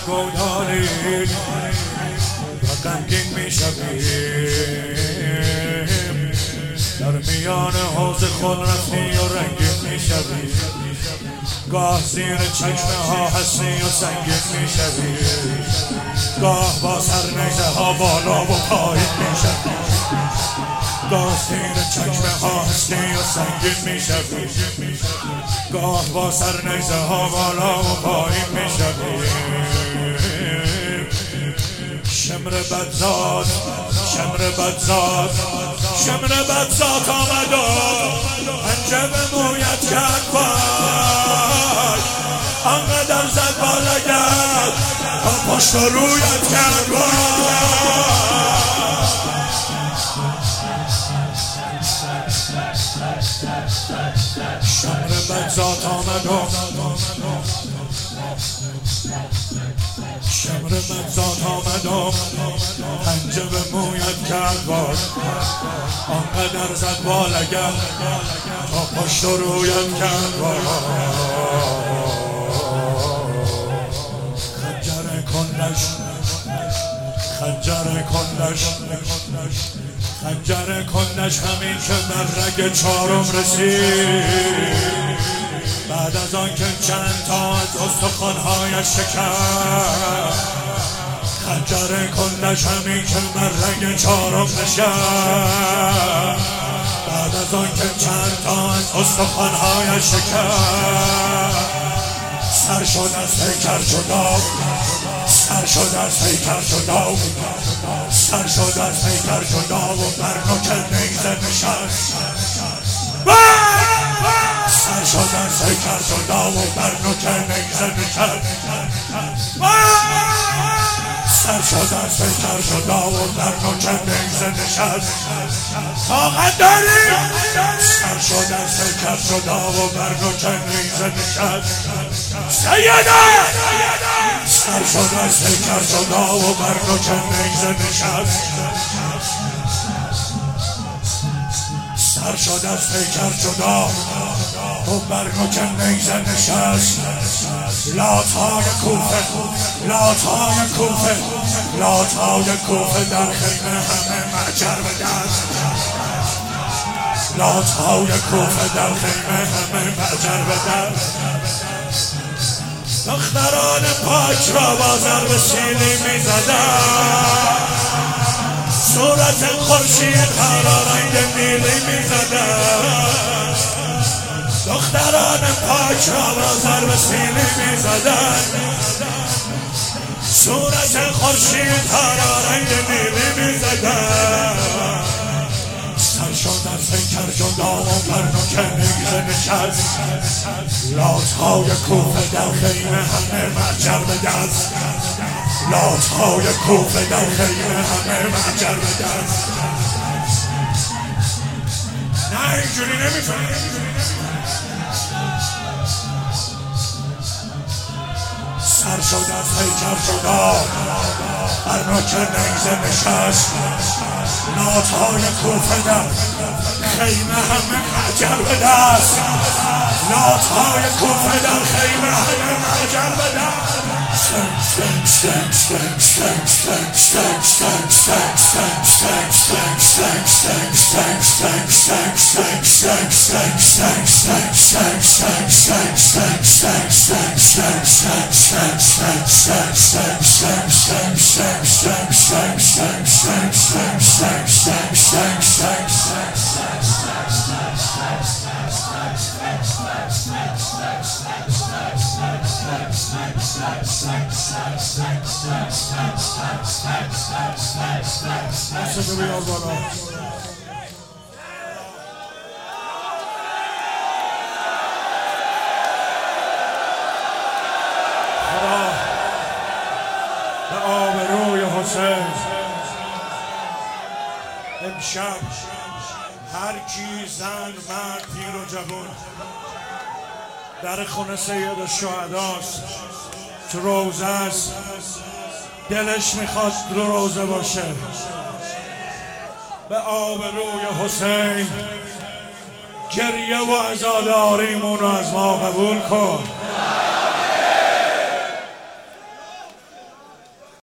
نگودارید و غمگین میشویم، در میان حوض خود رفتی و رنگین میشویم، گاه زیر چشمه ها هستی و سنگین میشوی، گاه با سر نیزه ها بالا و پایین میشوی، گاه زیر چشمه ها هستی و سنگین میشوی، گاه با سر نیزه ها بالا و پایین میشوی. شمر بدزاد شمر بدزاد شمر بدزاد آمد و پنجه به مویت کرد پای، آنقدر زد با لگد تا پشت و رویت کرد شمر بدزاد آمد و شمر بدزاد آمد و پنجه به مویت کرد باد، آنقدر زد با لگد تا پشت و رویت کرد باد. خنجر کندش خنجر کندش خنجر کندش همین که بر رگ چارم رسید، بعد از آن که چند تا از استخوان‌هایش شکست، خنجر کندش همین که بر رگ چارم نشست، بعد از آن که چند تا از استخوان‌هایش شکست، سر شد از پیکر جدا، سر شد از پیکر جدا، سر شد از پیکر جدا و بر نوک نیزه نشست، سر شد از پیکر جدا و بر نوک نیزه نشست، سر شد از پیکر جدا و بر نوک نیزه نشست. طاقت داری؟ سر شد از پیکر جدا و بر نوک نیزه نشست. سیده سر شد از پیکر جدا و بر نوک نیزه نشست، سر شد از پیکر جدا و بر نوک نیزه نشست. لاتهای کوفه لاتهای کوفه لاتهای کوفه در خیمه همه معجر به دست، لاتهای کوفه در خیمه همه معجر به دست. دختران پاک را با ضرب سیلی میزدند، صورت خورشید ها را رنگ نیلی میزدند، دختران پاک را با ضرب سیلی میزدند، صورت خورشید ها را رنگ نیلی میزدند. سر شد از پیکر جدا و بر نوک نیزه نشست. لاتهای کوفه در خیمه همه معجر به دست، لاتهای کوفه در خیمه همه معجر به دست. نه اینجوری نمیتونی. سر شد از پیکر جدا بر نوک نیزه نشست. لاتهای کوفه در خیمه همه معجر به دست، لاتهای کوفه در خیمه همه معجر به دست. دستتو بیار بالا. خدا به آبروی حسین امشب هر کی زن مرد پیر و جوان در خونه سید الشهداست، تو روزه است، دلش میخواد رو روزه باشه، به آبروی حسین گریه و عزاداریمون رو از ما قبول کن.